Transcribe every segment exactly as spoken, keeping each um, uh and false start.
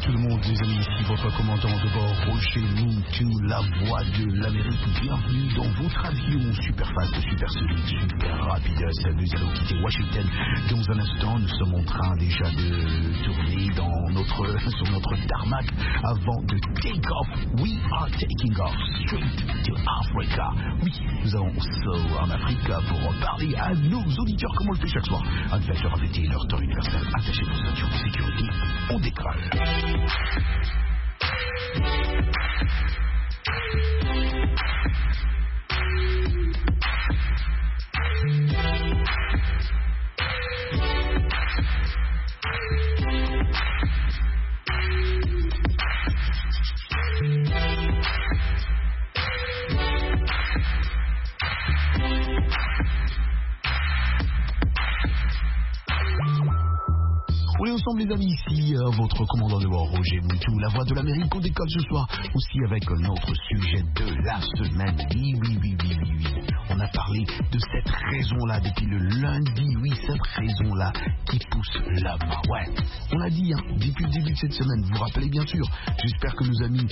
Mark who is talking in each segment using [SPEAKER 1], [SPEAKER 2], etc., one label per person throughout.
[SPEAKER 1] tout le monde, les amis, ici votre commandant de bord, Roger Moutou, la voix de l'Amérique. Bienvenue dans votre avion super fast, super solide, super rapide. Nous allons quitter Washington dans un instant. Nous sommes en train déjà de tourner dans notre, sur notre tarmac avant de take off. We are taking off straight to Africa. Oui, nous allons so en Afrique pour parler à nos auditeurs comme on le fait chaque soir. Adversaire répété, leur temps universel, attachez vos ceintures de sécurité, on décolle. On est ensemble les amis ici, euh, votre commandant de bord Roger Moutou, la voix de l'Amérique. On décolle ce soir aussi avec notre sujet de la semaine. Oui, oui, oui, oui, oui, oui. On a parlé de cette raison-là depuis le lundi, oui, cette raison-là qui pousse l'homme. Ouais, on l'a dit hein, depuis le début de cette semaine, vous vous rappelez bien sûr. J'espère que nos amis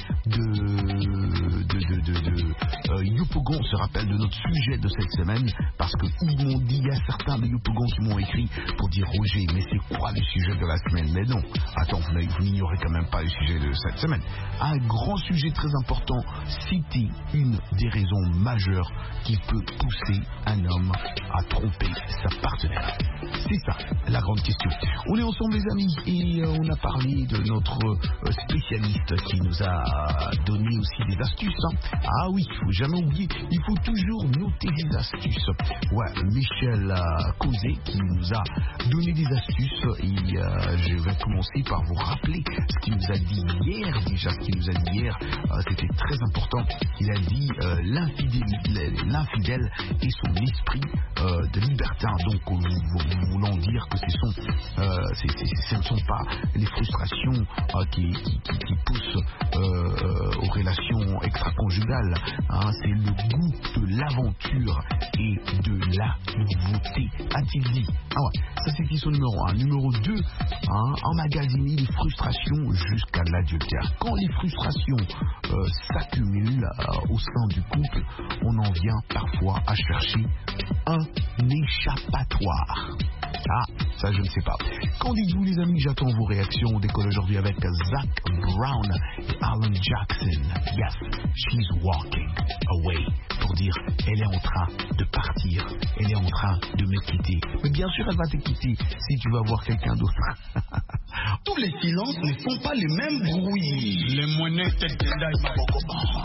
[SPEAKER 1] de, de, de, de, de euh, Yopougon se rappellent de notre sujet de cette semaine, parce qu'ils m'ont dit, il y a certains de Yopougon qui m'ont écrit pour dire Roger, mais c'est quoi le sujet de la semaine? Mais non, attends, vous, vous n'ignorez quand même pas le sujet de cette semaine. Un grand sujet très important, citer une des raisons majeures qui peut pousser un homme à tromper sa partenaire. C'est ça, la grande question. On est ensemble les amis et euh, on a parlé de notre euh, spécialiste qui nous a donné aussi des astuces. Hein. Ah oui, il ne faut jamais oublier, il faut toujours noter des astuces. Ouais, Michel euh, Causé qui nous a donné des astuces et euh, je vais commencer par vous rappeler ce qu'il nous a dit hier. Déjà, ce qu'il nous a dit hier, euh, c'était très important. Il a dit euh, l'infidèle, l'infidèle et son esprit euh, de libertin. Donc, nous, nous voulons dire que ce, sont, euh, c'est, c'est, ce ne sont pas les frustrations euh, qui, qui, qui, qui poussent euh, aux relations extra-conjugales. Hein, c'est le goût de l'aventure et de la nouveauté, a-t-il dit. Ah ouais, ça c'est question numéro un. Numéro deux, hein, emmagasiner les frustrations jusqu'à l'adultère. Quand les frustrations euh, s'accumulent euh, au sein du couple, on en vient parfois à chercher un échappatoire. Ah, ça je ne sais pas. Qu'en dites-vous les amis? J'attends vos réactions. On décolle aujourd'hui avec Zach Brown et Alan Jackson. Yes, she's walking away. Pour dire, elle est en train de partir. Elle est en train de me quitter. Mais bien sûr, elle va te quitter si tu vas voir quelqu'un d'autre.
[SPEAKER 2] Tous les silences ne font pas le même bruit. Les monnaies têtes de Mabokoba.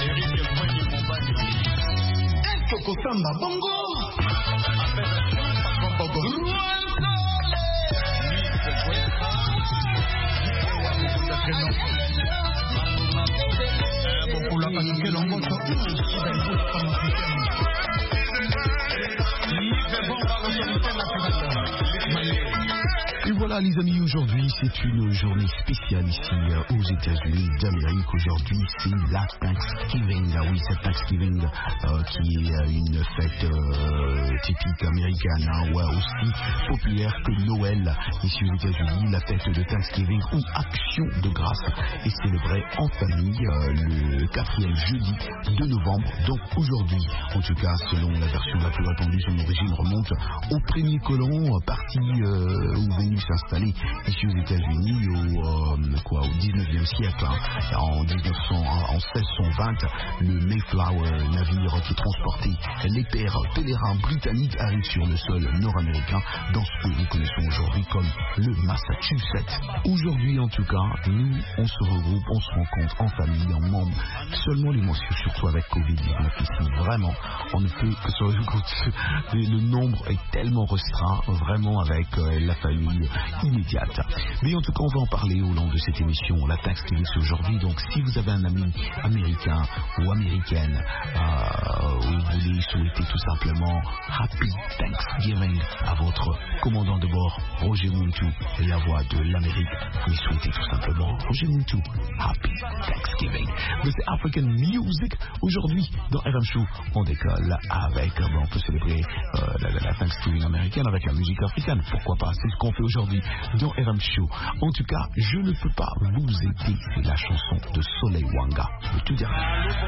[SPEAKER 2] Koko Samba Bongo.
[SPEAKER 1] Et voilà les amis, aujourd'hui c'est une journée spéciale ici euh, aux États-Unis d'Amérique. Aujourd'hui c'est la Thanksgiving. Ah oui, c'est Thanksgiving euh, qui est euh, une fête euh, typique américaine, hein, ouais, aussi populaire que Noël ici aux États-Unis. La fête de Thanksgiving ou Action de grâce est célébrée en famille euh, le quatrième jeudi de novembre. Donc aujourd'hui, en tout cas selon la version la plus répandue, son origine remonte aux premiers colons partis euh, ou venus s'installer ici aux États-Unis au, euh, quoi, au dix-neuvième siècle. Hein. En, dix-neuf cents, en seize cent vingt, le Mayflower, navire qui transportait les pères pèlerins britanniques, arrive sur le sol nord-américain dans ce que nous connaissons aujourd'hui comme le Massachusetts. Aujourd'hui, en tout cas, nous, on se regroupe, on se rencontre en famille, en membres, seulement les mois, surtout avec covid dix-neuf ici. Vraiment, on ne peut que se regrouper. Le nombre est tellement restreint, vraiment, avec euh, la famille immédiate. Mais en tout cas, on va en parler au long de cette émission. La Thanksgiving, c'est aujourd'hui. Donc, si vous avez un ami américain ou américaine, euh, ou vous voulez souhaiter tout simplement Happy Thanksgiving à votre commandant de bord, Roger Muntu, et la voix de l'Amérique, lui souhaiter tout simplement, Roger Muntu, Happy Thanksgiving. Mais c'est African Music. Aujourd'hui, dans R M Show, on décolle avec, bon, on peut célébrer euh, la, la, la Thanksgiving américaine avec la musique africaine. Pourquoi pas? C'est ce qu'on fait aujourd'hui dans R M Show. En tout cas, je ne peux pas vous aider. C'est la chanson de Soleil Wanga, le tout dernier.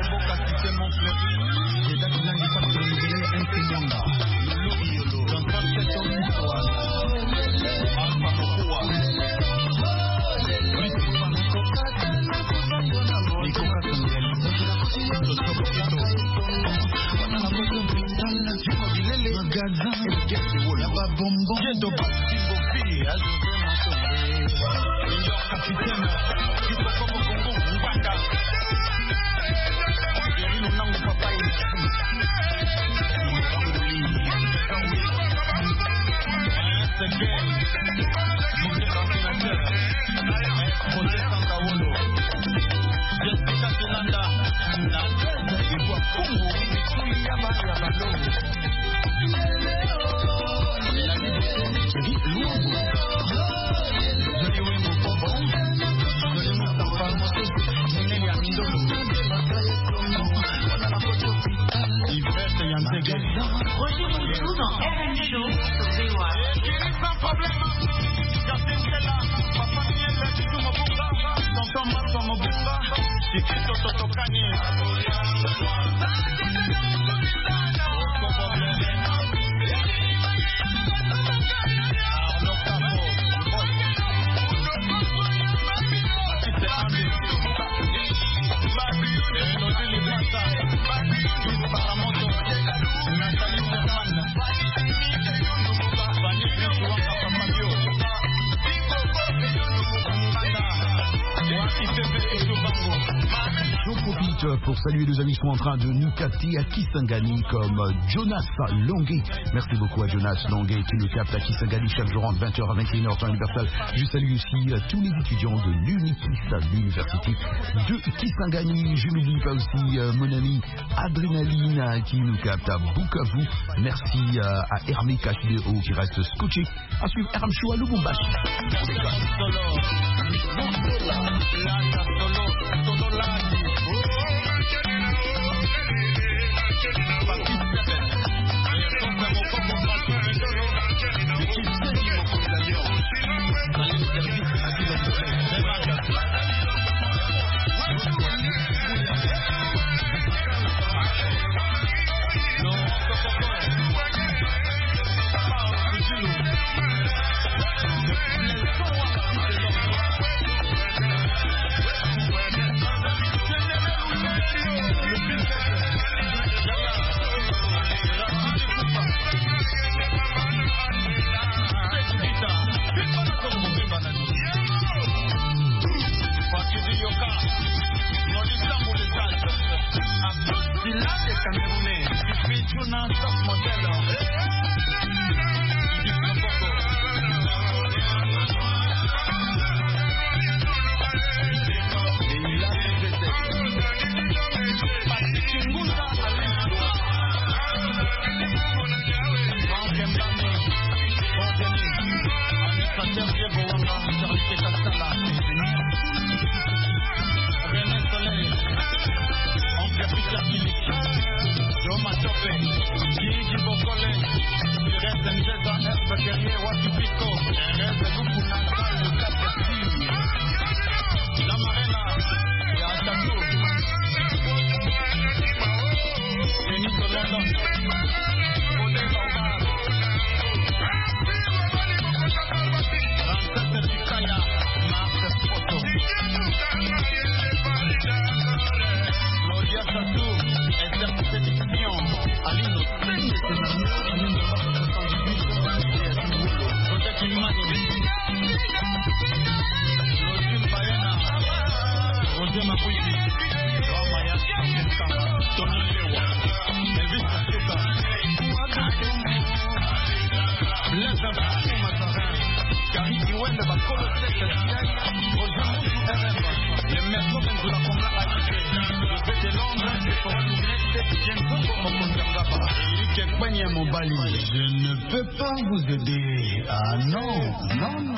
[SPEAKER 1] Pour saluer les amis qui sont en train de nous capter à Kisangani comme Jonas Longuet. Merci beaucoup à Jonas Longuet qui nous capte à Kisangani chaque jour entre vingt heures à vingt et une heures temps universel. Je salue aussi tous les étudiants de l'Unikis, l'université de Kisangani. Je n'oublie pas aussi euh, mon ami Adrénaline qui nous capte à Bukavu. Merci euh, à Hermé H D O qui reste scotché. À suivre R M Show à Lubumbashi.
[SPEAKER 2] Je ne peux pas vous aider. Ah non, non, non.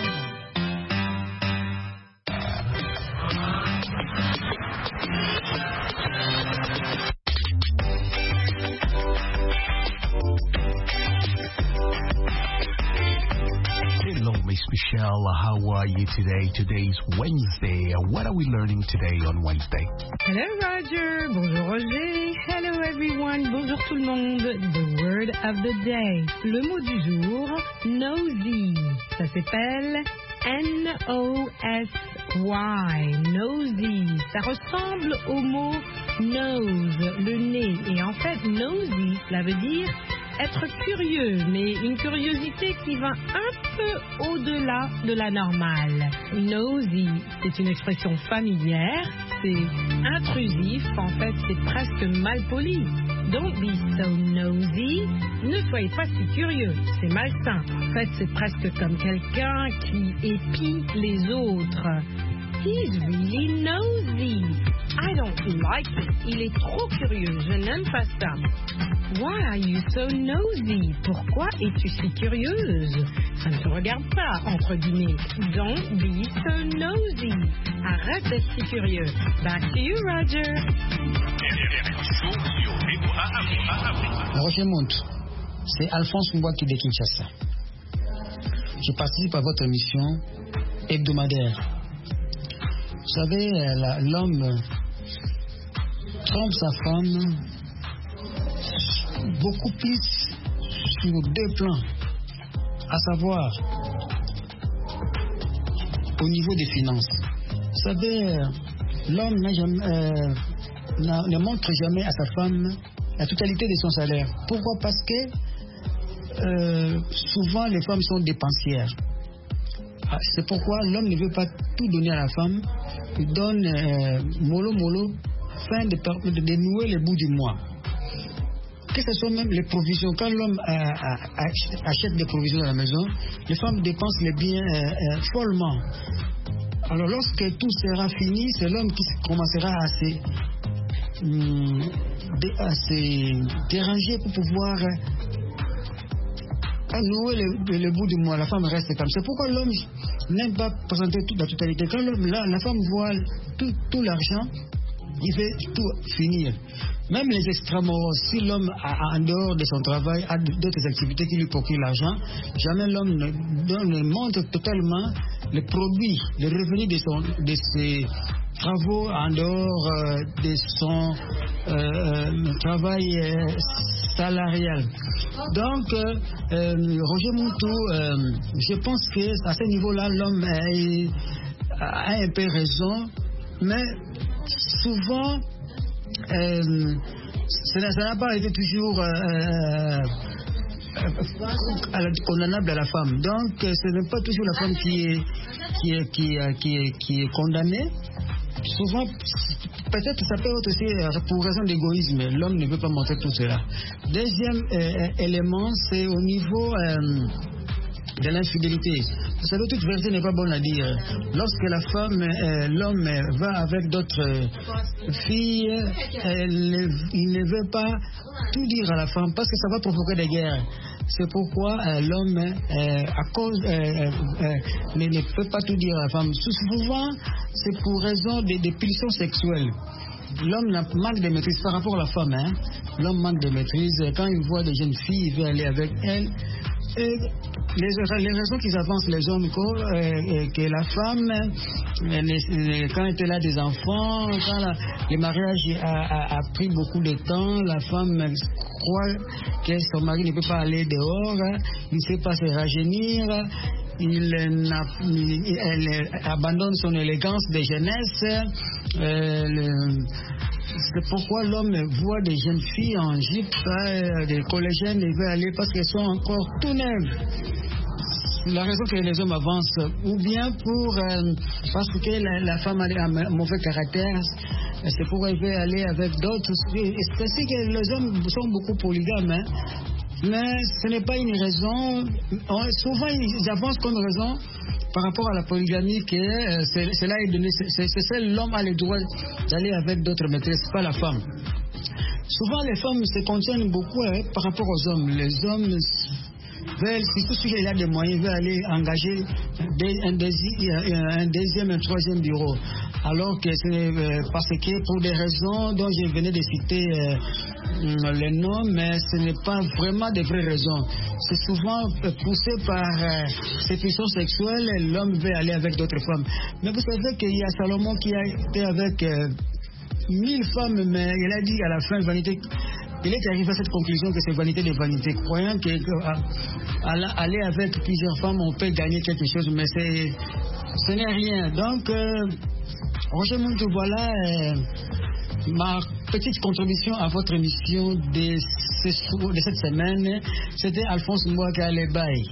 [SPEAKER 1] Hello, Miss Michelle. How are you today? Today is Wednesday. What are we learning today on Wednesday?
[SPEAKER 3] Hello, Roger. Bonjour, Roger. Hello, everyone. Bonjour tout le monde. The word of the day. Le mot du jour, nosy. Ça s'appelle N O S Y. Nosy. Ça ressemble au mot nose, le nez. Et en fait, nosy, cela veut dire être curieux, mais une curiosité qui va un peu au-delà de la normale. Nosy, c'est une expression familière, c'est intrusif, en fait c'est presque malpoli. Don't be so nosy, ne soyez pas si curieux, c'est malsain. En fait c'est presque comme quelqu'un qui épie les autres. He's really nosy. I don't like it. Il est trop curieux, je n'aime pas ça. Why are you so nosy? Pourquoi es-tu si curieuse? Ça ne te regarde pas, entre guillemets. Don't be so nosy. Arrête d'être si curieux. Back to you, Roger.
[SPEAKER 4] Roger Monte, c'est Alphonse Mbouaki de Kinshasa. Je participe à votre émission hebdomadaire. Vous savez, la, l'homme trompe sa femme beaucoup plus sur deux plans, à savoir au niveau des finances. Vous savez, l'homme n'a jamais, euh, n'a, ne montre jamais à sa femme la totalité de son salaire. Pourquoi? Parce que euh, souvent les femmes sont dépensières. C'est pourquoi l'homme ne veut pas tout donner à la femme. Il donne euh, mollo mollo, fin de, de dénouer les bouts du mois. Que ce soit même les provisions. Quand l'homme euh, euh, achète des provisions dans la maison, les femmes dépensent les biens euh, euh, follement. Alors lorsque tout sera fini, c'est l'homme qui commencera à se, hum, à se déranger pour pouvoir euh, nouer le, le bout du mois. La femme reste comme ça. C'est pourquoi l'homme n'aime pas présenter toute la totalité. Quand l'homme, la, la femme voit tout, tout l'argent, il fait tout finir. Même les extramuros, si l'homme, en dehors de son travail, a d'autres activités qui lui procurent l'argent, jamais l'homme ne, ne montre totalement les produits, les revenus de, son, de ses travaux en dehors euh, de son euh, euh, travail euh, salarial. Donc, euh, euh, Roger Moutou, euh, je pense qu'à ce niveau-là, l'homme a, a un peu raison, mais souvent, Euh, ça n'a pas été toujours euh, euh, condamnable à la femme. Donc ce n'est pas toujours la femme qui est, qui est, qui est, qui est, qui est condamnée. Souvent, peut-être ça peut être aussi pour raison d'égoïsme. L'homme ne veut pas montrer tout cela. Deuxième euh, élément, c'est au niveau euh, de l'infidélité. Vous savez, toute vérité n'est pas bonne à dire. Lorsque la femme, euh, l'homme va avec d'autres euh, filles, elle, il ne veut pas tout dire à la femme parce que ça va provoquer des guerres. C'est pourquoi euh, l'homme, euh, à cause, euh, euh, ne, ne peut pas tout dire à la femme. Souvent, c'est pour raison des, des pulsions sexuelles. L'homme manque de maîtrise par rapport à la femme. Hein. L'homme manque de maîtrise. Quand il voit des jeunes filles, il veut aller avec elles. Et les, les raisons qu'ils avancent les hommes, euh, que la femme, euh, quand elle a des enfants, quand la, le mariage a, a, a pris beaucoup de temps, la femme croit que son mari ne peut pas aller dehors, il ne sait pas se rajeunir, il, il, elle abandonne son élégance de jeunesse. Euh, le, C'est pourquoi l'homme voit des jeunes filles en jupe, euh, des collégiennes, ils veulent aller parce qu'elles sont encore tout neuves. C'est la raison que les hommes avancent. Ou bien pour euh, parce que la, la femme a un mauvais caractère, c'est pourquoi elle veut aller avec d'autres. C'est ainsi que les hommes sont beaucoup polygames. Hein. Mais ce n'est pas une raison. On, souvent, ils avancent comme raison par rapport à la polygamie que euh, c'est, cela est donné. C'est, c'est seul l'homme a le droit d'aller avec d'autres maîtresses, pas la femme. Souvent, les femmes se contiennent beaucoup hein, par rapport aux hommes. Les hommes veulent, si tout celui qui a des moyens, veut aller engager des, un, deuxième, un deuxième, un troisième bureau. Alors que c'est euh, parce que pour des raisons dont je venais de citer euh, les noms, mais ce n'est pas vraiment des vraies raisons. C'est souvent euh, poussé par euh, ces puissances sexuelles, l'homme veut aller avec d'autres femmes. Mais vous savez qu'il y a Salomon qui a été avec euh, mille femmes, mais il a dit à la fin, vanité. Il est arrivé à cette conclusion que c'est vanité de vanité, croyant qu'aller avec plusieurs femmes, on peut gagner quelque chose, mais c'est, ce n'est rien. Donc, euh, Roger Muntu, voilà euh, ma petite contribution à votre émission de, ce, de cette semaine. C'était Alphonse Mbouaka Les Bails.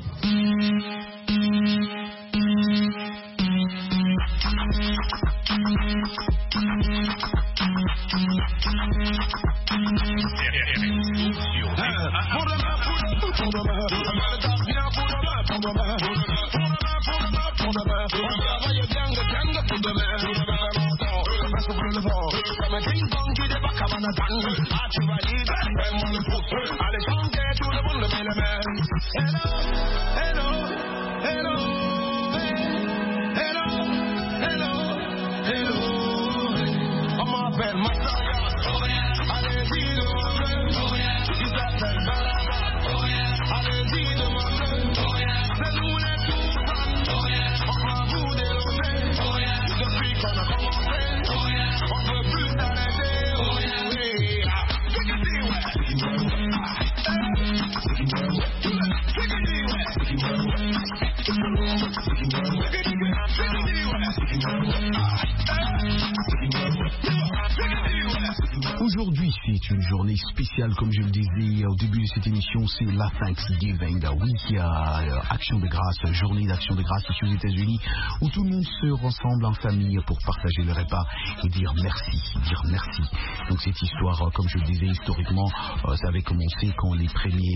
[SPEAKER 1] Aujourd'hui, c'est une journée spéciale, comme je le disais au début de cette émission, c'est la Thanksgiving. Oui, il y a euh, Action de grâce, journée d'action de grâce ici aux États-Unis, où tout le monde se rassemble en famille pour partager le repas et dire merci, dire merci. Donc cette histoire, euh, comme je le disais historiquement, euh, ça avait commencé quand les premiers,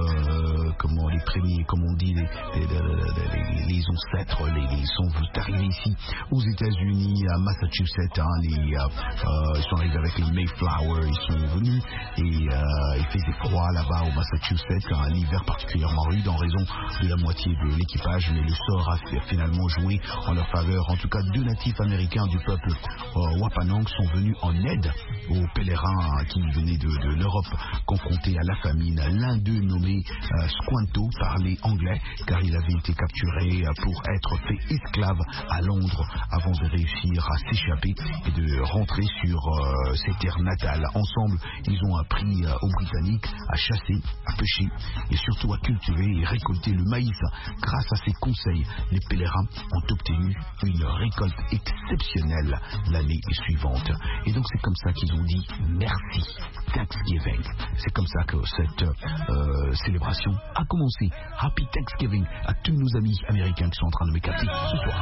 [SPEAKER 1] euh, comment les premiers, comme on dit, les, les, les, les ancêtres, les, les sont arrivés ici aux États-Unis, à Massachusetts, hein, les, euh, euh, ils sont arrivés avec les Mayflower, ils sont venus et euh, il faisait froid là-bas au Massachusetts, un hiver particulièrement rude en raison de la moitié de l'équipage, mais le sort a finalement joué en leur faveur. En tout cas, deux natifs américains du peuple euh, Wapanang sont venus en aide aux pèlerins qui venaient de, de l'Europe confrontés à la famine. L'un d'eux, nommé euh, Squanto, parlait anglais car il avait été capturé pour être fait esclave à Londres avant de réussir à s'échapper et de rentrer sur euh, ses terres natales. Ensemble, ils ont appris euh, aux Britanniques à chasser, à pêcher et surtout à cultiver et récolter le maïs. Grâce à ces conseils, les pèlerins ont obtenu une récolte exceptionnelle l'année suivante. Et donc c'est comme ça qu'ils ont dit merci, Thanksgiving. C'est comme ça que cette euh, célébration a commencé. Happy Thanksgiving à tous nos amis américains qui sont en train de me capter ce soir.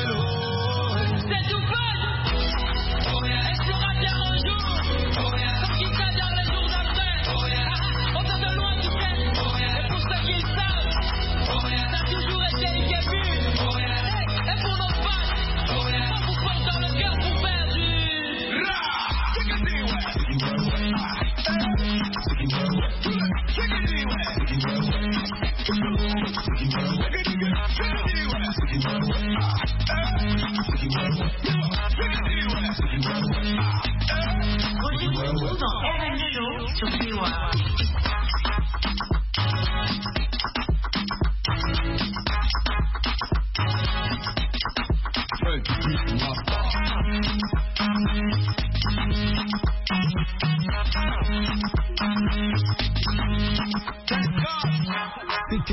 [SPEAKER 5] Hello. C'est tout bon.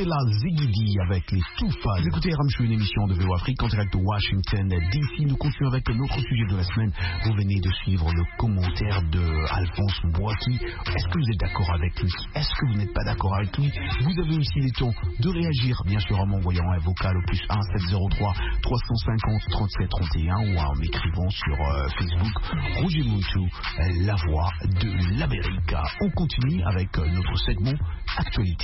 [SPEAKER 1] La Zigidi avec les Toufa. Vous écoutez Ramchou, une émission de V O Afrique en direct de Washington D C. Nous continuons avec notre sujet de la semaine. Vous venez de suivre le commentaire de Alphonse Mbouaki. Est-ce que vous êtes d'accord avec lui? Est-ce que vous n'êtes pas d'accord avec lui? Vous avez aussi le temps de réagir, bien sûr, en m'envoyant un vocal au plus un sept zéro trois trois cent cinquante trente-sept trente et un ou en m'écrivant sur euh, Facebook Roger Moutou, la voix de l'Amérique. On continue avec euh, notre segment Actualité.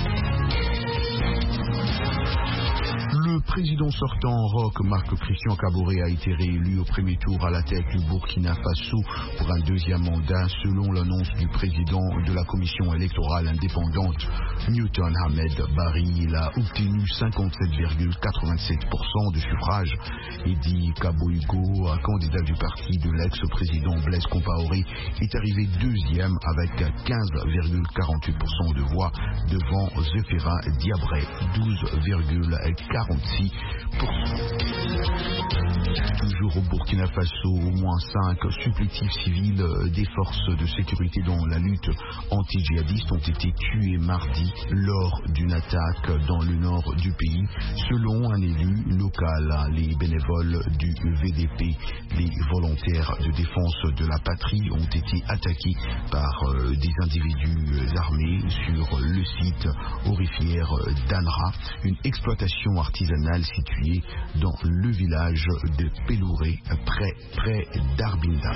[SPEAKER 1] Le président sortant rock Marc Christian Kaboré a été réélu au premier tour à la tête du Burkina Faso pour un deuxième mandat. Selon l'annonce du président de la commission électorale indépendante Newton Ahmed Barry, il a obtenu cinquante-sept virgule quatre-vingt-sept pour cent de suffrages. Eddie Kaboïgo, candidat du parti de l'ex-président Blaise Compaoré, est arrivé deuxième avec quinze virgule quarante-huit pour cent de voix devant Zefira Diabré, douze virgule quarante-six pour cent. Toujours au Burkina Faso, au moins cinq supplétifs civils des forces de sécurité dans la lutte anti-djihadiste ont été tués mardi lors d'une attaque dans le nord du pays. Selon un élu local, les bénévoles du V D P, les volontaires de défense de la patrie, ont été attaqués par euh, des individus armés sur le site aurifère d'Anra, une exploitation artisanale située dans le village de Pelouré, près, près d'Arbinda.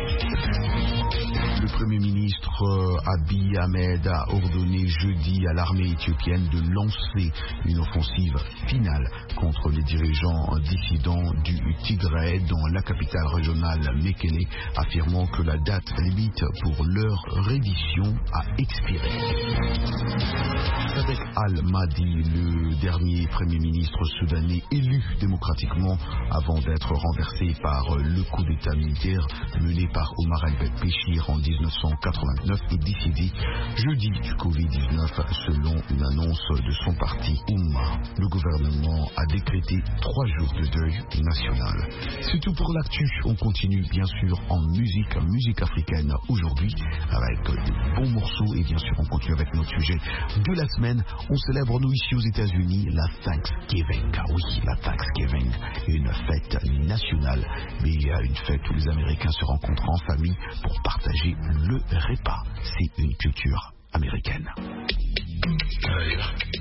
[SPEAKER 1] Le Premier ministre euh, Abiy Ahmed a ordonné jeudi à l'armée éthiopienne de lancer une offensive finale contre les dirigeants dissidents du Tigray dans la capitale régionale Mekele, affirmant que la date limite pour leur reddition a expiré. Sadek Al-Mahdi, le dernier Premier ministre soudanais élu démocratiquement avant d'être renversé par le coup d'État militaire mené par Omar el-Béchir en dix-neuf cent quatre-vingt-neuf, est décédé jeudi du covid dix-neuf selon une annonce de son parti Oumma. Le gouvernement a décrété trois jours de deuil national. C'est tout pour l'actu. On continue bien sûr en musique, musique africaine aujourd'hui avec de bons morceaux et bien sûr on continue avec notre sujet de la semaine. On célèbre nous ici aux États-Unis la Thanksgiving. Oui, la Thanksgiving, une fête nationale, mais il y a une fête où les Américains se rencontrent en famille pour partager le repas. C'est une culture américaine. Hey,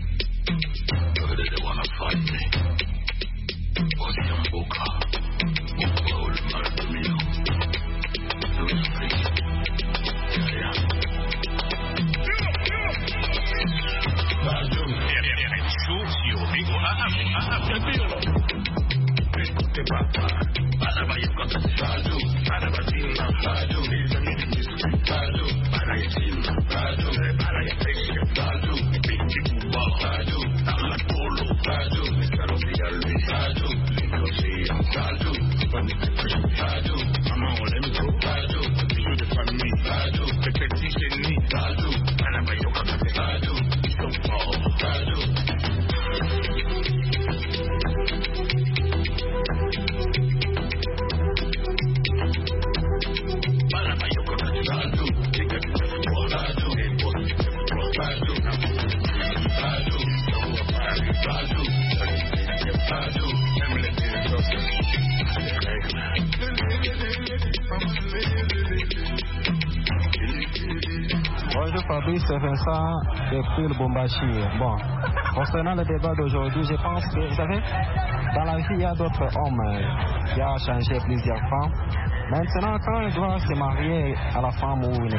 [SPEAKER 6] Bonjour Fabrice, c'est Vincent depuis le Bombashi. Bon, concernant le débat d'aujourd'hui, je pense que, vous savez, dans la vie, il y a d'autres hommes qui ont changé plusieurs femmes. Maintenant, quand il doit se marier à la femme ou une,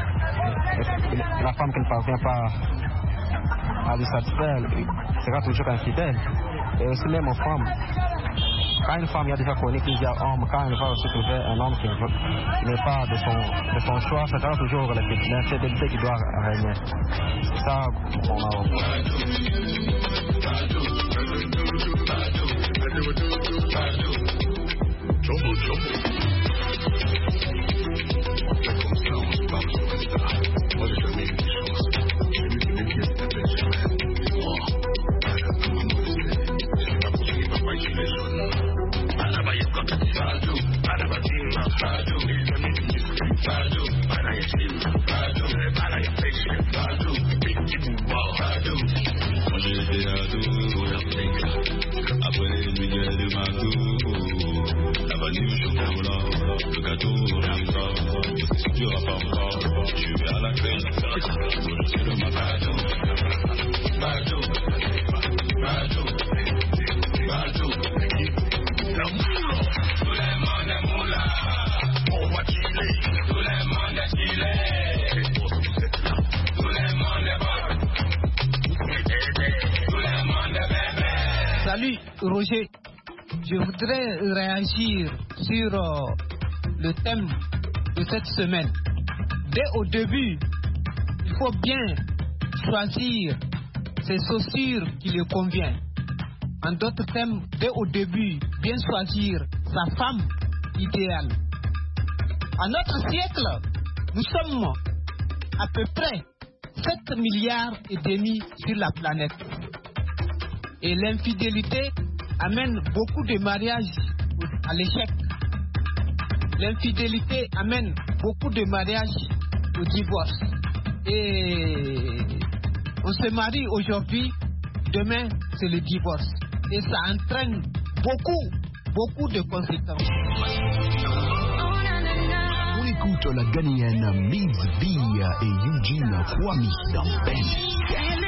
[SPEAKER 6] la femme qui ne parvient pas à lui satisfaire, il sera toujours infidèle. Et aussi même aux femmes. Quand une femme a déjà connu plusieurs hommes, quand elle va aussi trouver un homme qui n'est pas de son, de son choix, ça sera toujours l'infidélité qui doit régner. C'est ça qu'on a
[SPEAKER 7] Moi j'ai été à Salut Roger, je voudrais réagir sur euh, le thème de cette semaine. Dès au début, il faut bien choisir ses chaussures qui lui conviennent. En d'autres termes, dès au début, bien choisir sa femme idéale. À notre siècle, nous sommes à peu près sept milliards et demi sur la planète. Et l'infidélité amène beaucoup de mariages à l'échec. L'infidélité amène beaucoup de mariages au divorce. Et on se marie aujourd'hui, demain c'est le divorce. Et ça entraîne beaucoup, beaucoup de conséquences.
[SPEAKER 1] On écoute la Ghanéenne Miss B et Eugene Kwame dans Ben.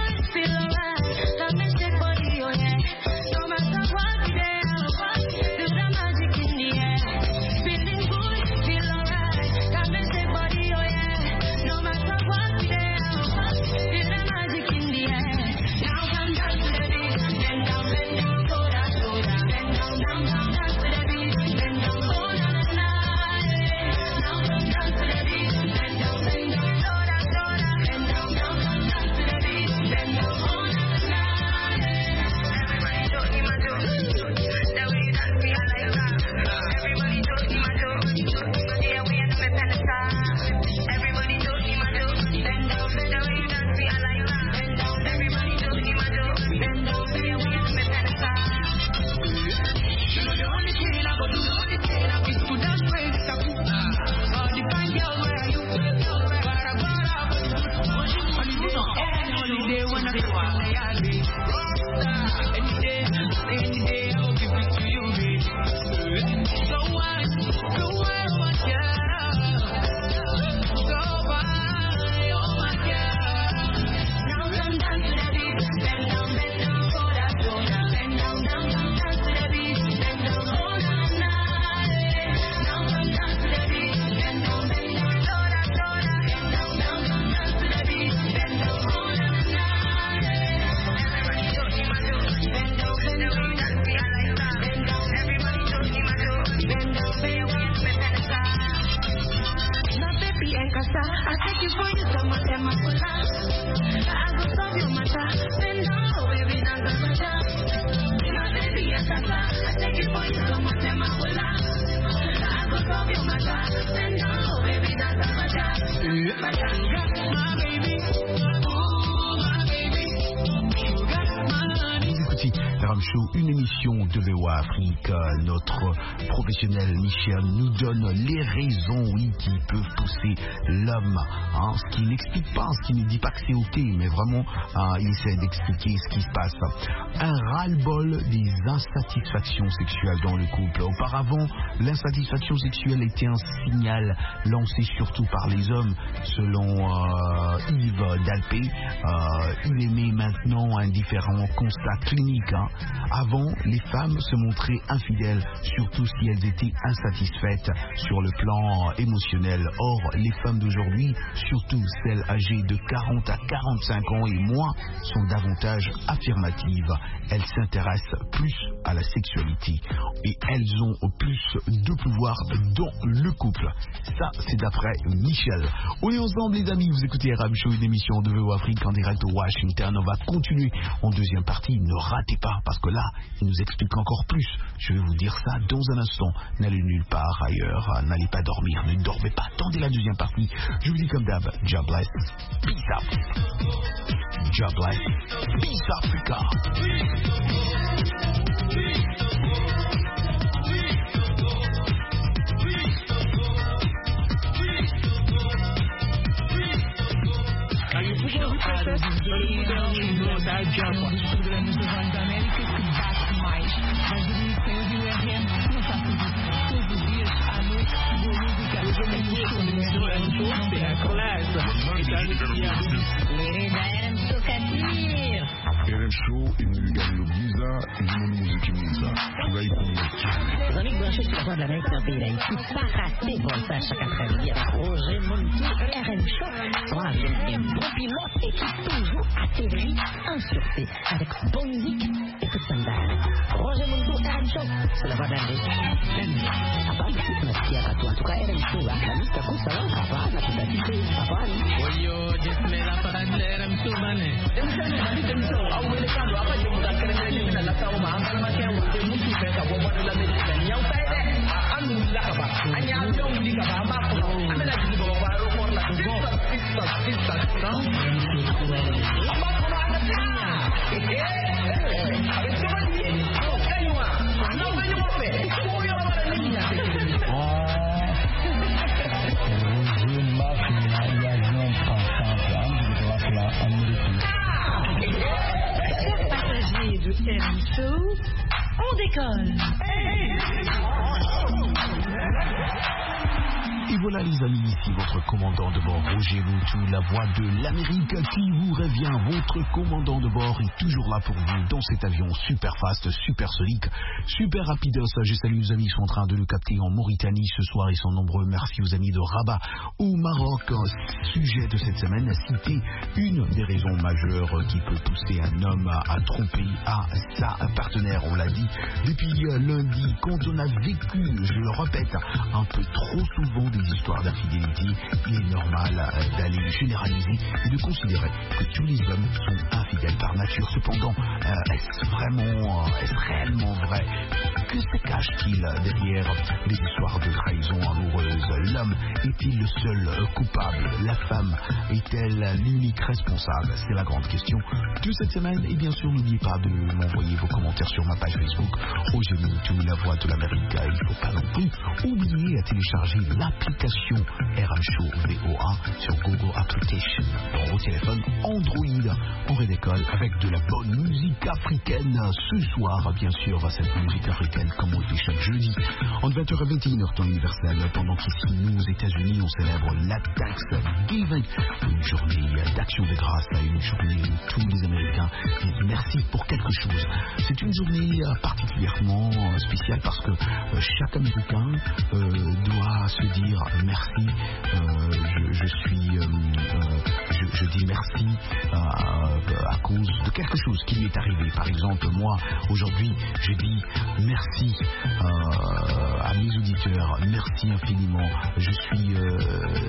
[SPEAKER 1] Une émission de V O A Afrique, notre professionnel Michel nous donne les raisons oui, qui peuvent pousser l'homme, hein, ce qui n'explique pas, ce qui ne dit pas que c'est ok, mais vraiment hein, il essaie d'expliquer ce qui se passe. Un ras-le-bol des insatisfactions sexuelles dans le couple. Auparavant, l'insatisfaction sexuelle était un signal lancé surtout par les hommes, selon euh, Yves Dalpé. Euh, il émet maintenant un différent constat clinique. Hein. Avant, les femmes se montraient infidèles, surtout si elles étaient insatisfaites sur le plan émotionnel. Or, les femmes d'aujourd'hui, surtout celles âgées de quarante à quarante-cinq ans et moins, sont davantage affirmatives. Elles s'intéressent plus à la sexualité et elles ont plus de pouvoir dans le couple. Ça, c'est d'après Michel. On est ensemble, les amis. Vous écoutez R M Show, une émission de V O Afrique en direct de Washington. On va continuer en deuxième partie. Ne ratez pas, parce que là, il nous explique encore plus. Je vais vous dire ça dans un instant. N'allez nulle part ailleurs. N'allez pas dormir. Ne dormez pas. Attendez la deuxième partie. Je vous dis comme d'hab, God bless. Peace out. God bless. Peace Africa. R M Show, une gamme mwiza iyi ni muziki mwiza turayikunda cyane.
[SPEAKER 8] Les amis branchés sur la voie de l'Amérique dans le pays d'Haïti, pas rater Voltage chaque après-midi avec Roger Montou, R M Show, troisième bon pilote et qui toujours atterri en sûreté avec bonne musique et toute sa belle. Roger Montou, R M Show, sur la voie de l'Amérique. Apaan sih notre fier à toi? En tout cas, R M Show, la musique à coup, ça va, apaan, la totalité, apaan.
[SPEAKER 7] Oyo, j'espère la parade de R M Show, mané.
[SPEAKER 3] Passager de R M Show, on décolle.
[SPEAKER 1] Et voilà les amis, ici votre commandant de bord Roger Montou, la voix de l'Amérique qui vous revient. Votre commandant de bord est toujours là pour vous dans cet avion super fast, super sonique, super rapidos. Je salue nos amis qui sont en train de le capter en Mauritanie ce soir, ils sont nombreux. Merci aux amis de Rabat au Maroc. Sujet de cette semaine, citer une des raisons majeures qui peut pousser un homme à, à tromper à sa partenaire. On l'a dit depuis lundi, quand on a vécu, je le répète, un peu trop souvent des histoires d'infidélité, il est normal d'aller généraliser et de considérer que tous les hommes sont infidèles par nature. Cependant, euh, est-ce vraiment, euh, est-ce réellement vrai? Que se cache-t-il derrière les histoires de trahison amoureuse? L'homme est-il le seul coupable? La femme est-elle l'unique responsable? C'est la grande question de cette semaine. Et bien sûr, n'oubliez pas de m'envoyer vos commentaires sur ma page Facebook Roger Montou, la voix de l'Amérique. Il ne faut pas non plus oublier à télécharger l'application R M Show V O A sur Google Application dans vos téléphones Android. On redécolle avec de la bonne musique africaine ce soir. Bien sûr, cette musique africaine comme on le fait chaque jeudi en vingt heures vingt et une heures temps universel, pendant qu'ici nous aux États-Unis on célèbre la Thanksgiving, une journée d'action de grâce, une journée où tous les Américains disent merci pour quelque chose. C'est une journée particulièrement spéciale parce que chaque Américain euh, doit se dire merci. Euh, je, je suis, euh, euh, je, je dis merci euh, à cause de quelque chose qui lui est arrivé. Par exemple, moi aujourd'hui, je dis merci euh, à mes auditeurs, merci infiniment. Je suis euh,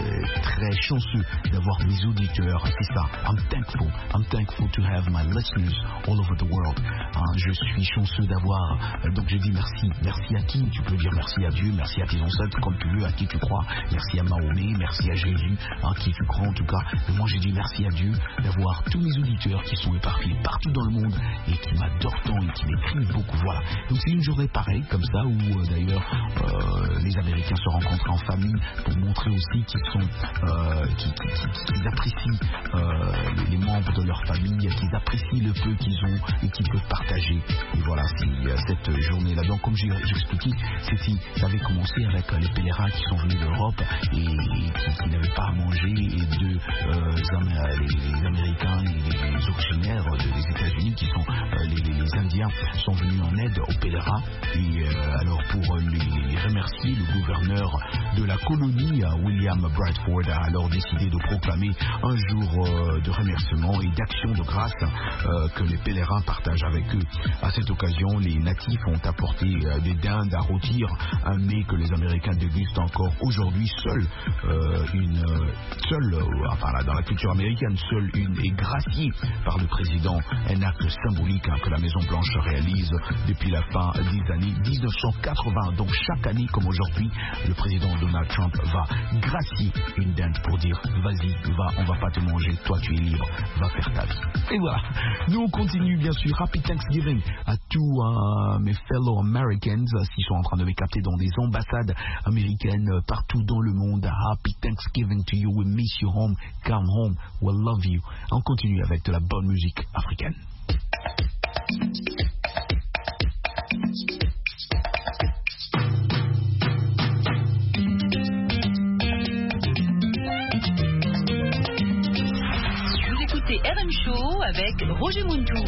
[SPEAKER 1] très chanceux d'avoir mes auditeurs. C'est ça. I'm thankful. I'm thankful to have my listeners all over the world. Hein, je suis chanceux d'avoir. Euh, donc je dis merci. Merci à qui? Tu peux dire merci à Dieu, merci à tes ancêtres, comme tu veux, à qui tu crois. Merci à Mahomet, merci à Jésus, à qui tu crois en tout cas. Mais moi, je dis merci à Dieu d'avoir tous mes auditeurs qui sont éparpillés partout dans le monde et qui m'adorent tant et qui m'écrivent beaucoup. Voilà. Donc c'est une journée pareille, comme ça, où euh, d'ailleurs euh, les Américains se rencontrent en famille pour montrer aussi qu'ils sont, euh, qu'ils, qu'ils, qu'ils apprécient euh, les, les membres de leur famille, qu'ils apprécient le peu qu'ils ont et qu'ils peuvent partager. Et voilà, c'est euh, cette journée-là. Donc, comme j'ai, j'ai expliqué, c'était, ça avait commencé avec euh, les pèlerins qui sont venus d'Europe et, et qui, qui n'avaient pas à manger, et de euh, les, les Américains, les, les originaires des États-Unis, qui sont euh, les, les Indiens, sont venus en aide aux pèlerins. Et euh, alors, pour les, les remercier, le gouverneur de la colonie, William Bradford, a alors décidé de proclamer un jour euh, de remerciement et d'action de grâce euh, que les pèlerins partagent avec eux. À cette occasion, les natifs ont apporté euh, des dindes à rôtir, un mets que les Américains dégustent encore aujourd'hui. Seule euh, une euh, seule, euh, enfin là, dans la culture américaine, seule une est graciée par le président, un acte symbolique hein, que la Maison Blanche réalise depuis la fin des années dix-neuf cent quatre-vingts. Donc chaque année, comme aujourd'hui, le président Donald Trump va gracier une dinde pour dire vas-y, va, on va pas te manger, toi tu es libre, va faire ta vie. Et voilà, nous on continue bien sûr. Happy Thanksgiving à tous euh, mes fellow Americans euh, s'ils sont en train de me capter dans des ambassades américaines euh, partout dans le monde. Happy Thanksgiving to you, we miss you home, come home, we love you. On continue avec de la bonne musique africaine.
[SPEAKER 9] R M Show
[SPEAKER 3] avec Roger Muntou.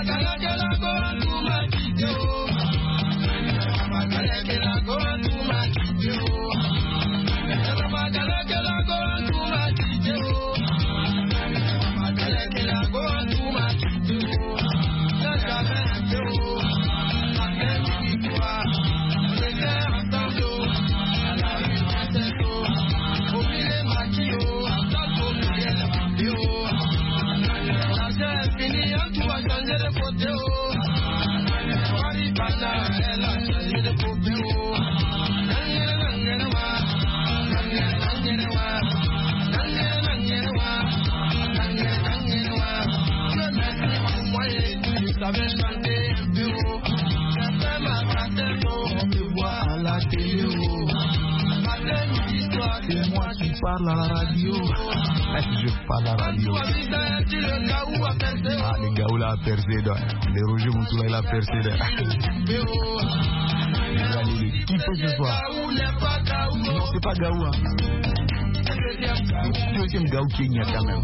[SPEAKER 1] Parle à la radio. Je parle à la radio. Ah, les gars, là, percé. Les Roger Muntou, là, il a percé. Allez, les kiffés ce soir. Non, c'est pas Gaou. Hein. Le deuxième Gaou qui est quand même.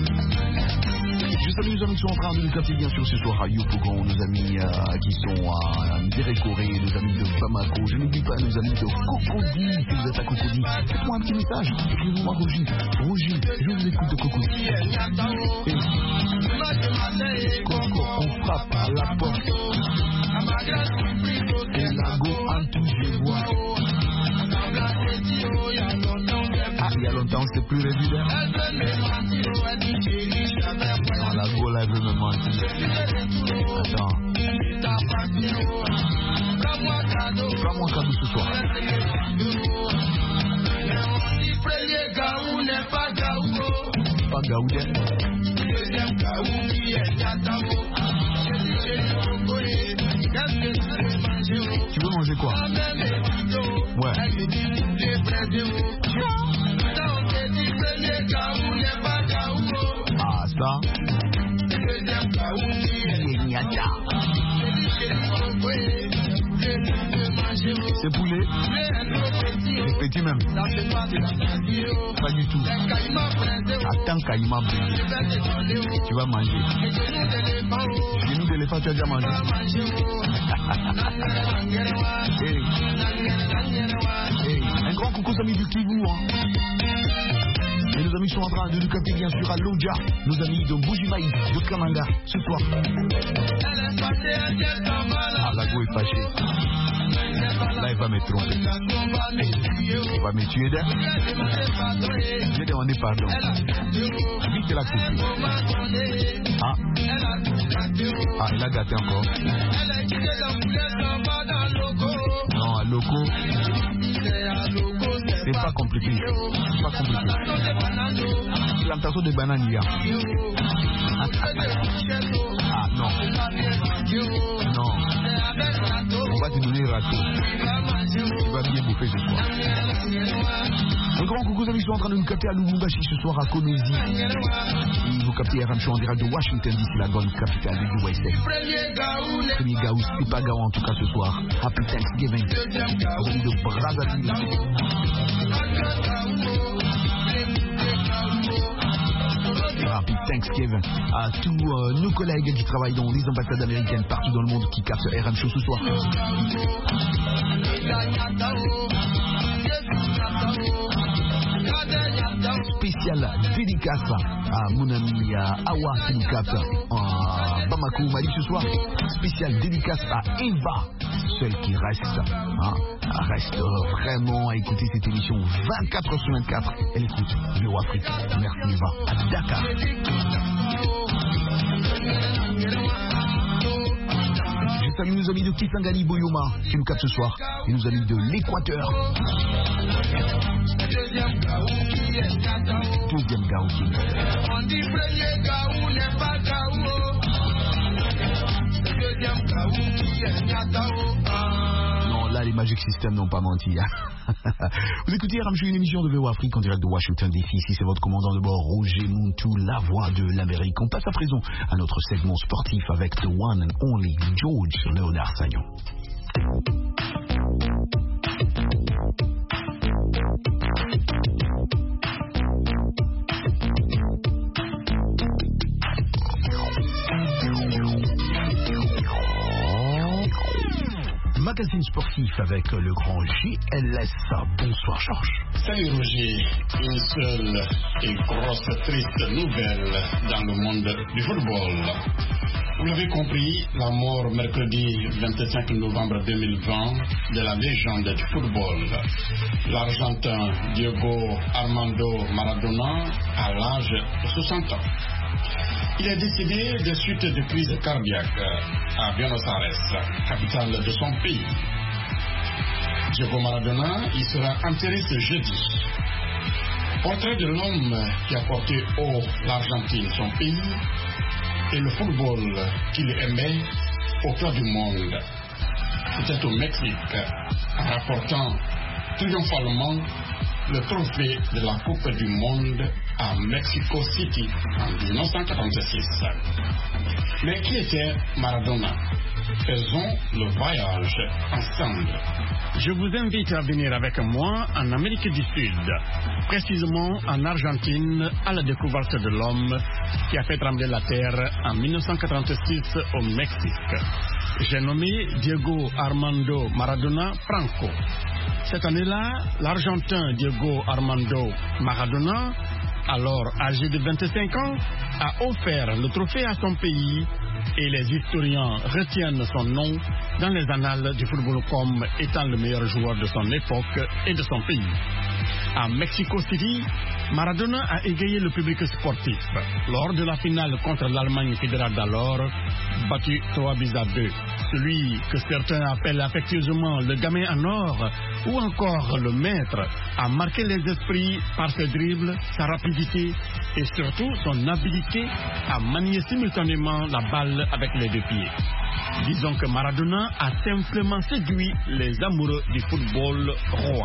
[SPEAKER 1] Je salue nos amis qui sont en train de nous capter bien sûr ce soir à Yopougon, nos amis euh, qui sont à Dérécoré, nos amis de Bamako. Je n'oublie pas nos amis de Cocody. Si vous êtes à Cocody, faites-moi un petit message. Écrivez-moi Roger. Roger, je vous écoute de Cocody. Et Coco, on frappe à la porte. Et la go en tout, je vois. Ah, il y a longtemps, c'est plus évident. Non, la go là, elle veut me mentir. Attends. Prends-moi un cadeau ce soir. Pas Gaoudé. Tu veux manger quoi? Ouais. Ah, ça. C'est poulet. C'est petit même. Pas du tout. Attends Kaïma. Tu vas manger. Genou d'éléphant, tu as déjà mangé. Hey. Hey. Un grand coucou aux amis du Kivu. Hein. Et nos amis sont en train de nous capter bien sûr à Lodja. Nos amis de Boujimaï, de Kamanga, ce soir. Ah, la go est fâchée. Là, il va me tromper. Il va me tuer d'air. J'ai demandé pardon. Vite la coupe. Ah. Ah, il a gâté encore. Non, à Loco. C'est pas compliqué. C'est pas compliqué. Plantation de bananes, il y a. Ah, non. Non. On va te donner un râteau. Tu vas bien bouffer ce soir. Un grand coucou, amis, ils sont en train de nous capter à Lubumbashi ce soir à Konozi. Et vous captez R M Show en direct de Washington D C, la grande capitale du U S A. Premier Gaou, c'est pas Gaou en tout cas ce soir. Happy Thanksgiving. Aux amis de Brazzaville. Happy Thanksgiving à tous euh, nos collègues qui travaillent dans les ambassades américaines partout dans le monde qui captent R M Show ce soir. Spécial dédicace à mon ami Awa qui nous capte à Bamako, Mali ce soir. Spécial dédicace à Eva, celle qui reste, hein, reste vraiment à écouter cette émission vingt-quatre heures sur vingt-quatre. Elle écoute V O Afrique. Merci Eva à Dakar. Je salue nos amis de Kisangani Boyoma qui nous captent ce soir et nos amis de l'Équateur. Deuxième Gaou qui on dit premier Gaou n'est pas Gaou. Deuxième Gaou qui est Nyatao. Non, là les Magic Systems n'ont pas menti. Vous écoutez R M Show, une émission de V O Afrique en direct de Washington D C. Ici c'est votre commandant de bord Roger Muntou, la voix de l'Amérique. On passe à présent à notre segment sportif avec the one and only George Léonard Sagnon. magazine sportif avec le grand J L S. Bonsoir Georges.
[SPEAKER 2] Salut Roger. Une seule et grosse triste nouvelle dans le monde du football. Vous l'avez compris, la mort mercredi vingt-cinq novembre deux mille vingt de la légende du football, l'Argentin Diego Armando Maradona à l'âge de soixante ans. Il est décédé de suite de crise cardiaque à Buenos Aires, capitale de son pays. Diego Maradona y sera enterré ce jeudi. Portrait de l'homme qui a porté haut l'Argentine, son pays, et le football qu'il aimait au cœur du monde. C'était au Mexique, en rapportant triomphalement le trophée de la Coupe du Monde à Mexico City en dix-neuf cent quarante-six. Mais qui était Maradona? Faisons le voyage ensemble.
[SPEAKER 9] Je vous invite à venir avec moi en Amérique du Sud, précisément en Argentine, à la découverte de l'homme qui a fait trembler la terre en dix-neuf cent quatre-vingt-six au Mexique. J'ai nommé Diego Armando Maradona Franco. Cette année-là, l'Argentin Diego Armando Maradona, alors âgé de vingt-cinq ans, a offert le trophée à son pays et les historiens retiennent son nom dans les annales du football comme étant le meilleur joueur de son époque et de son pays. À Mexico City, Maradona a égayé le public sportif lors de la finale contre l'Allemagne fédérale d'alors, battu trois buts à deux. Celui que certains appellent affectueusement le gamin en or ou encore le maître a marqué les esprits par ses dribbles, sa rapidité et surtout son habilité à manier simultanément la balle avec les deux pieds. Disons que Maradona a simplement séduit les amoureux du football roi.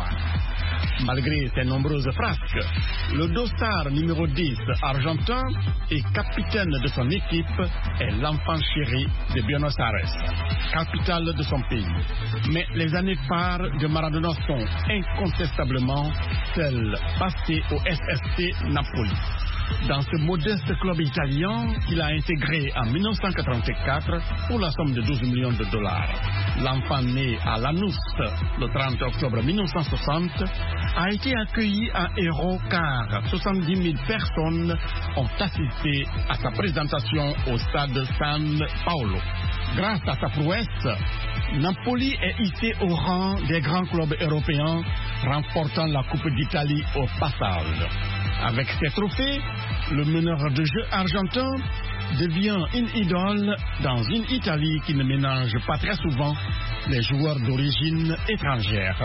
[SPEAKER 9] Malgré ses nombreuses frasques, le dossard numéro dix argentin et capitaine de son équipe est l'enfant chéri de Buenos Aires, capitale de son pays. Mais les années phares de Maradona sont incontestablement celles passées au S S C Napoli. Dans ce modeste club italien qu'il a intégré en dix-neuf cent quatre-vingt-quatre pour la somme de douze millions de dollars. L'enfant né à Lanús le trente octobre mille neuf cent soixante a été accueilli en héros car soixante-dix mille personnes ont assisté à sa présentation au stade San Paolo. Grâce à sa prouesse, Napoli est hissé au rang des grands clubs européens, remportant la Coupe d'Italie au passage. Avec ces trophées, le meneur de jeu argentin devient une idole dans une Italie qui ne ménage pas très souvent les joueurs d'origine étrangère.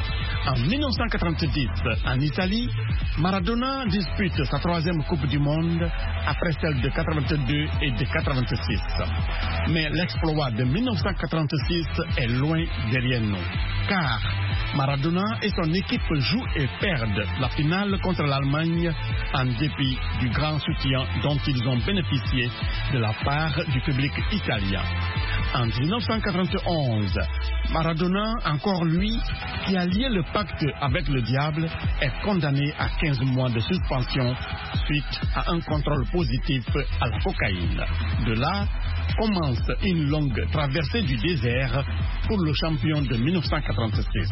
[SPEAKER 9] En dix-neuf cent quatre-vingt-dix, en Italie, Maradona dispute sa troisième Coupe du Monde après celle de quatre-vingt-deux et de quatre-vingt-six. Mais l'exploit de dix-neuf cent quatre-vingt-six est loin derrière nous, car Maradona et son équipe jouent et perdent la finale contre l'Allemagne en dépit du grand soutien dont ils ont bénéficié de la part du public italien. En dix-neuf cent quatre-vingt-onze, Maradona, encore lui, qui a lié le pacte avec le diable, est condamné à quinze mois de suspension suite à un contrôle positif à la cocaïne. De là, commence une longue traversée du désert pour le champion de dix-neuf cent quatre-vingt-six.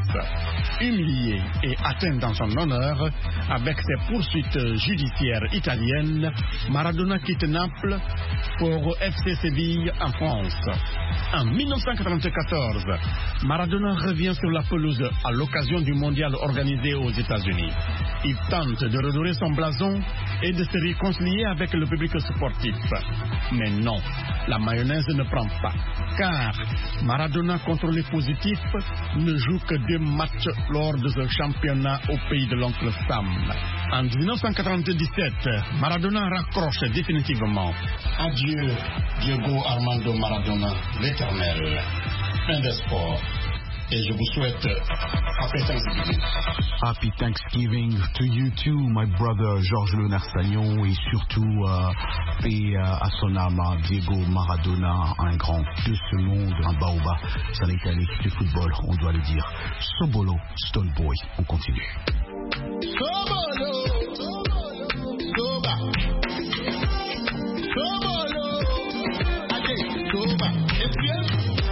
[SPEAKER 9] Humilié et atteint dans son honneur, avec ses poursuites judiciaires italiennes, Maradona quitte Naples pour F C Séville en France. En dix-neuf cent quatre-vingt-quatorze, Maradona revient sur la pelouse à l'occasion du mondial organisé aux États-Unis. Il tente de redorer son blason et de se réconcilier avec le public sportif. Mais non, la mayonnaise ne prend pas, car Maradona, contrôlé positif, ne joue que deux matchs lors de ce championnat au pays de l'oncle Sam. En dix-neuf cent quatre-vingt-dix-sept, Maradona raccroche définitivement.
[SPEAKER 2] Adieu, Diego Armando Maradona, l'éternel. Fin des sports. Et je vous souhaite Happy Thanksgiving.
[SPEAKER 1] Happy Thanksgiving to you too, my brother Georges Léonard Sagnon, et surtout euh, paix à son âme, Diego Maradona, un grand de ce monde, un baoba. Ça a été un équipe de football, on doit le dire. Sobolo, Stone Boy, on continue.
[SPEAKER 2] Sobolo, Soba, Sobolo, allez, Soba, et bien,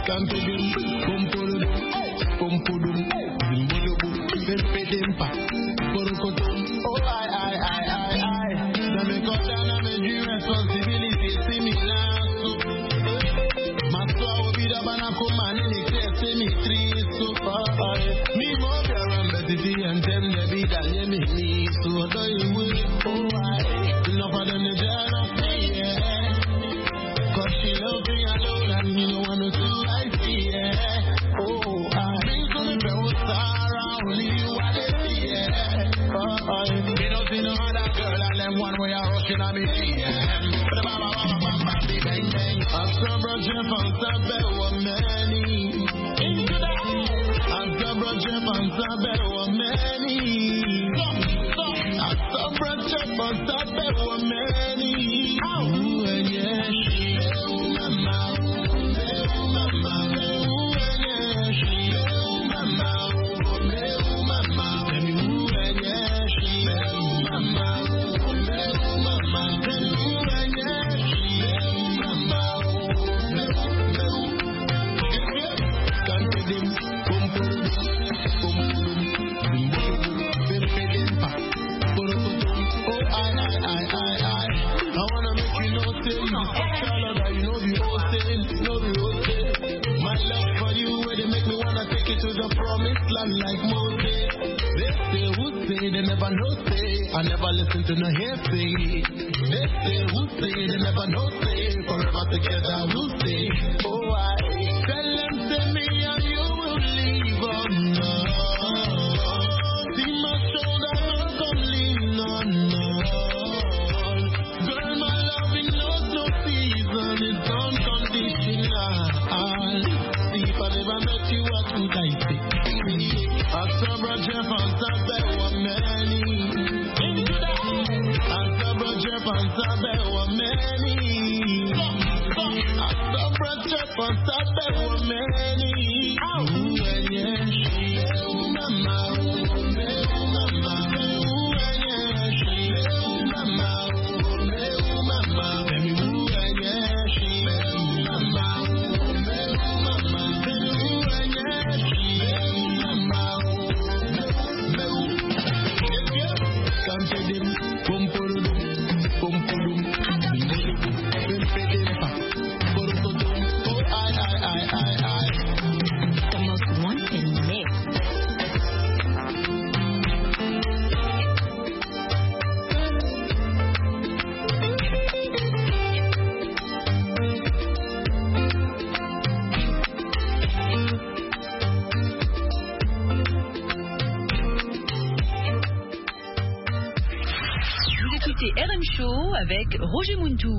[SPEAKER 10] Avec Roger Muntou.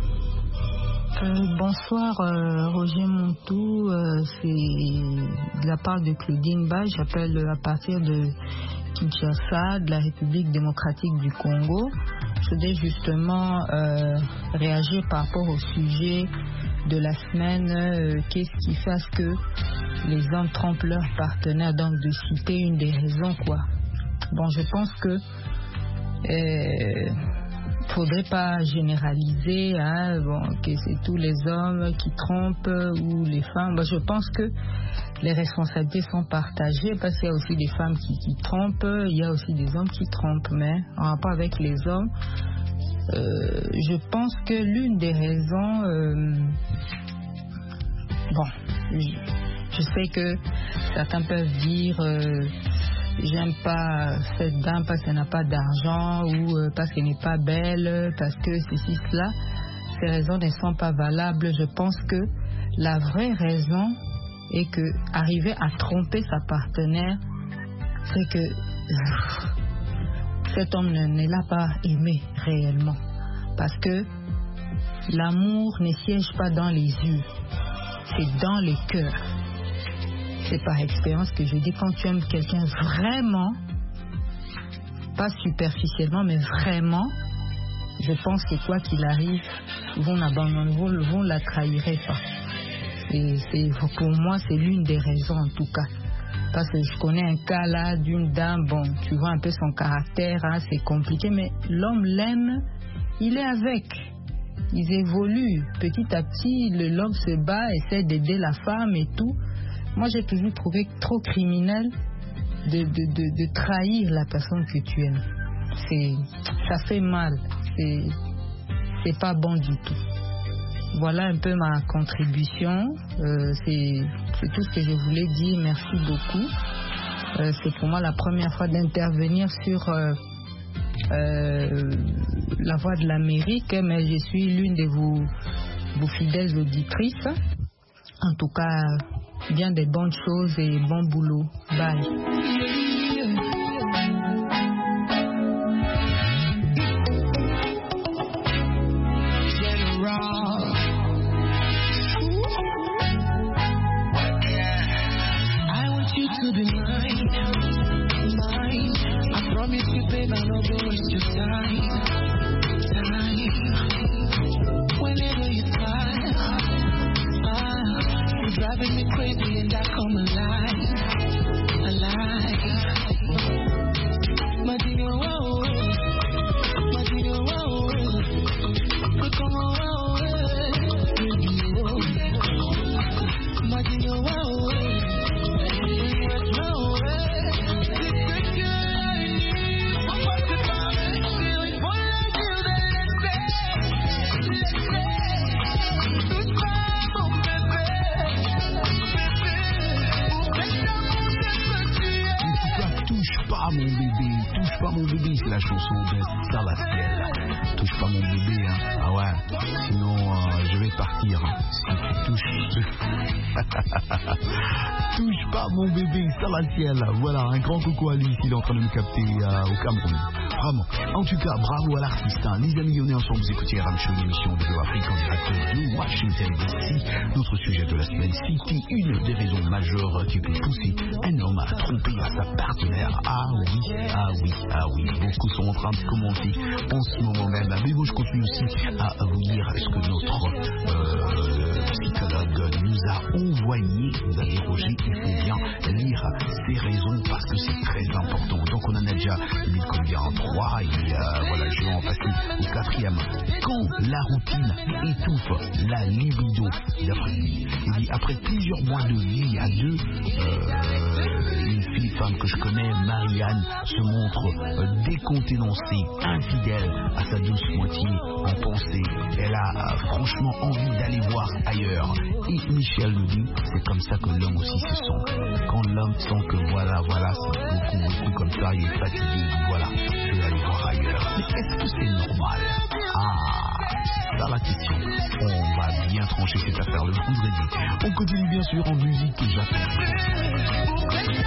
[SPEAKER 11] Euh, bonsoir euh, Roger Muntou, euh, c'est de la part de Claudine Ba, j'appelle à partir de Kinshasa, de la République démocratique du Congo. Je voudrais justement euh, réagir par rapport au sujet de la semaine, euh, qu'est-ce qui fait à ce que les hommes trompent leurs partenaires, donc de citer une des raisons quoi. Bon, je pense que euh, faudrait pas généraliser hein, bon, que c'est tous les hommes qui trompent ou les femmes. Bon, je pense que les responsabilités sont partagées parce qu'il y a aussi des femmes qui, qui trompent, il y a aussi des hommes qui trompent, mais en rapport avec les hommes, euh, je pense que l'une des raisons, euh, bon, je, je sais que certains peuvent dire euh, j'aime pas cette dame parce qu'elle n'a pas d'argent ou euh, parce qu'elle n'est pas belle, parce que ceci, cela. Ces raisons ne sont pas valables. Je pense que la vraie raison est que arriver à tromper sa partenaire, c'est que euh, cet homme ne, ne l'a pas aimé réellement. Parce que l'amour ne siège pas dans les yeux, c'est dans les cœurs. C'est par expérience que je dis, quand tu aimes quelqu'un vraiment, pas superficiellement, mais vraiment, je pense que quoi qu'il arrive, vous n'abandonnerez, vous, vous ne la trahirez pas. Et c'est, pour moi, c'est l'une des raisons en tout cas. Parce que je connais un cas là d'une dame, bon, tu vois un peu son caractère, hein, c'est compliqué, mais l'homme l'aime, il est avec. ils évoluent. Petit à petit, l'homme se bat, essaie d'aider la femme et tout. Moi, j'ai toujours trouvé trop criminel de, de, de, de trahir la personne que tu aimes. C'est, ça fait mal. C'est, c'est pas bon du tout. Voilà un peu ma contribution. Euh, c'est, c'est tout ce que je voulais dire. Merci beaucoup. Euh, c'est pour moi la première fois d'intervenir sur euh, euh, la voix de l'Amérique, mais je suis l'une de vos, vos fidèles auditrices. En tout cas, bien des bonnes choses et bon boulot. Bye.
[SPEAKER 5] Driving me crazy and I come alive, alive. Madino, oh, Madino, oh, come on, Madino, oh,
[SPEAKER 1] Mon bébé, touche pas mon bébé, c'est la chanson de Salatiel. Touche pas mon bébé, hein. Ah ouais, sinon euh, je vais partir. Si tu touches. Touche pas mon bébé, Salatiel. Voilà, un grand coucou à lui s'il est en train de me capter euh, au Cameroun. Vraiment. En tout cas, bravo à l'artiste. Hein. Les amis, on est ensemble, vous écoutez R M Show, une émission de l'Afrique en direct de Washington D C. Notre sujet de la semaine, c'était une des raisons majeures qui peut pousser un homme à tromper à sa partenaire. Ah oui, ah oui, ah oui. Beaucoup sont en train de commenter en ce moment même. Mais moi, je continue aussi à vous lire ce que notre euh, psychologue nous a envoyé. Nous a dit, Roger, il faut bien lire ces raisons parce que c'est très important. Donc, on en a déjà mis combien? Trois. Et euh, voilà, je vais en passer au quatrième. Quand la routine étouffe la libido, d'après lui, il dit, après plusieurs mois de vie à deux, euh, une fille, femme que je connais, Marianne, se montre euh, décontenancée, infidèle à sa douce moitié en pensée. Elle a euh, franchement envie d'aller voir ailleurs. Et Michel nous dit, c'est comme ça que l'homme aussi se sent. Quand l'homme sent que voilà, voilà, c'est beaucoup, beaucoup comme ça, il est fatigué, il dit voilà, je vais aller voir ailleurs. Mais est-ce que c'est normal? Ah, c'est ça la question. On va bien trancher cette affaire le vendredi. On continue bien sûr en musique et j'attends.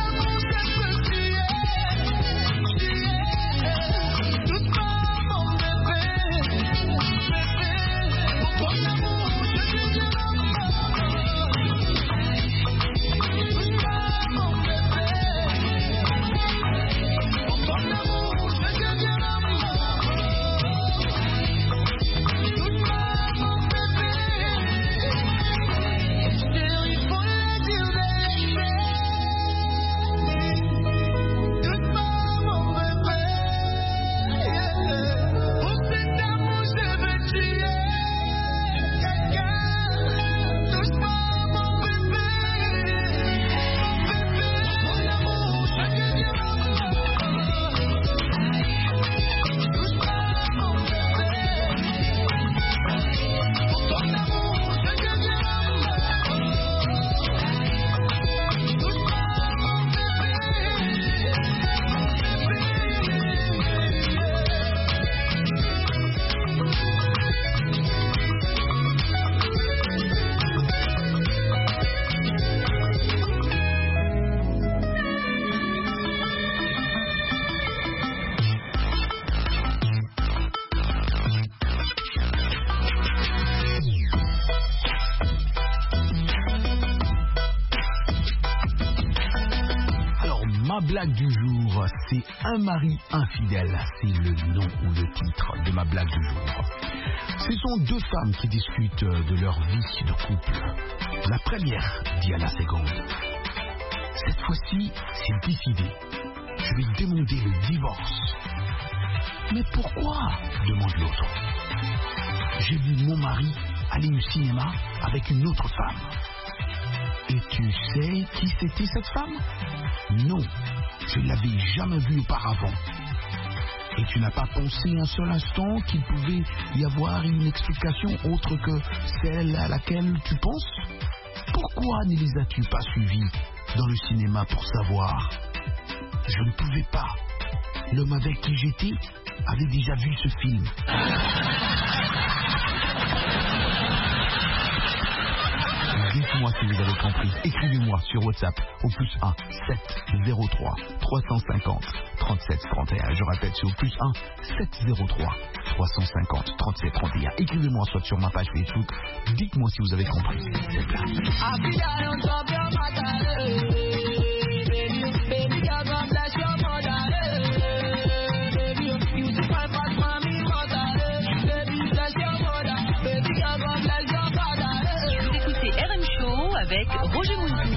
[SPEAKER 1] Blague du jour, c'est un mari infidèle. C'est le nom ou le titre de ma blague du jour. Ce sont deux femmes qui discutent de leur vie de couple. La première dit à la seconde, cette fois-ci, c'est décidé. Je vais demander le divorce. Mais pourquoi? Demande l'autre. j'ai vu mon mari aller au cinéma avec une autre femme. Et tu sais qui c'était cette femme? Non, je ne l'avais jamais vue auparavant. Et tu n'as pas pensé un seul instant qu'il pouvait y avoir une explication autre que celle à laquelle tu penses? Pourquoi ne les as-tu pas suivis dans le cinéma pour savoir? Je ne pouvais pas. L'homme avec qui j'étais avait déjà vu ce film. Dites-moi si vous avez compris. Écrivez-moi sur WhatsApp au plus un sept zéro trois trois cent cinquante trente-sept trente et un. Je répète, c'est au plus un sept zéro trois trois cent cinquante trente-sept trente et un. Écrivez-moi soit sur ma page Facebook. Dites-moi si vous avez compris. C'est là.
[SPEAKER 10] Avec Roger Mountou.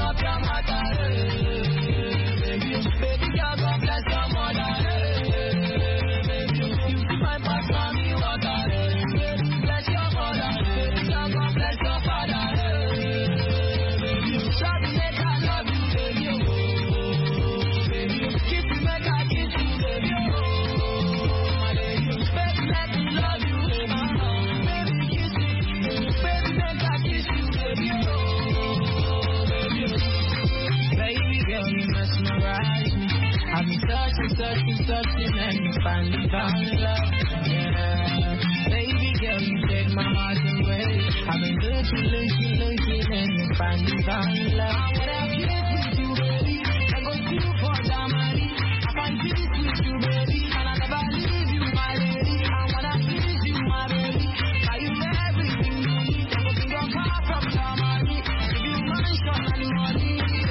[SPEAKER 5] Searching, searching, and you finally found love. Yeah, baby girl, you take my heart away. I've been looking, looking, looking, and you finally found love. I wanna kiss with you, baby. I go to you for the money. I find peace with you, baby, and I never leave you, my lady. I wanna kiss you, my baby. Are you everything you need? I go to your car from the money. Give you mansion and money.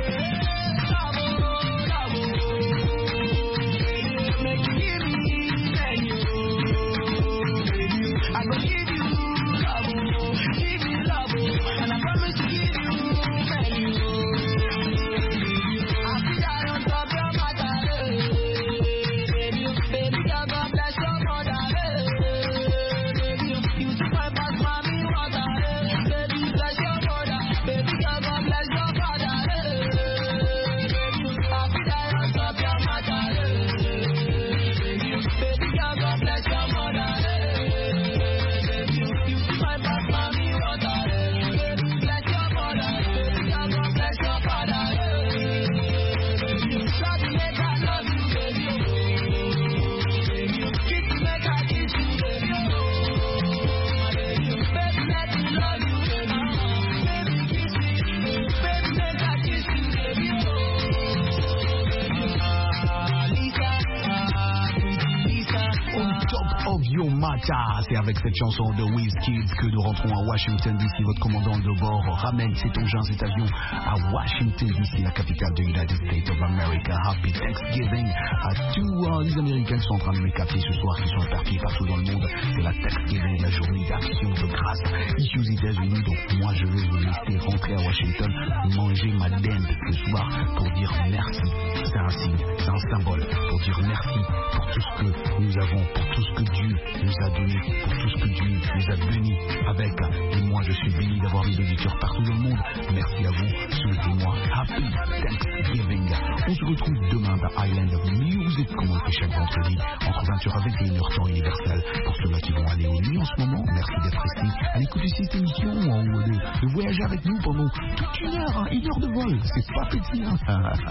[SPEAKER 1] C'est avec cette chanson de WizKids que nous rentrons à Washington D C. Votre commandant de bord ramène cet engin, cet avion à Washington D C, la capitale de United States of America. Happy Thanksgiving à tous euh, les Américains qui sont en train de me capter ce soir, qui sont répartis partout dans le monde. C'est la Thanksgiving, la journée d'action de grâce ici aux États-Unis. Donc moi je vais vous laisser rentrer à Washington, manger ma dinde ce soir pour dire merci. C'est un signe, c'est un symbole pour dire merci pour tout ce que nous avons, pour tout ce que Dieu nous a donné, pour tout ce que Dieu nous a béni avec. Et moi je suis béni d'avoir des auditeurs partout dans le monde. Merci à vous, souhaitez-moi Happy Thanksgiving. On se retrouve demain dans Island of Music, comme on le fait chaque vendredi, entre vingt heures et vingt et une heures temps universel. Pour ceux-là qui vont aller au lit en ce moment, merci d'être restés à l'écouter cette émission ou de, de voyager avec nous pendant toute une heure, hein, une heure de vol. C'est pas petit, hein.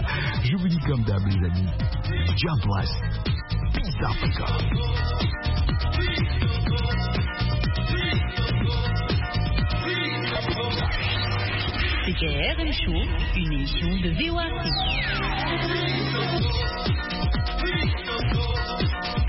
[SPEAKER 1] Je vous dis comme d'hab, les amis, God bless, peace Africa.
[SPEAKER 10] C'était R M Show, une émission de V O A C.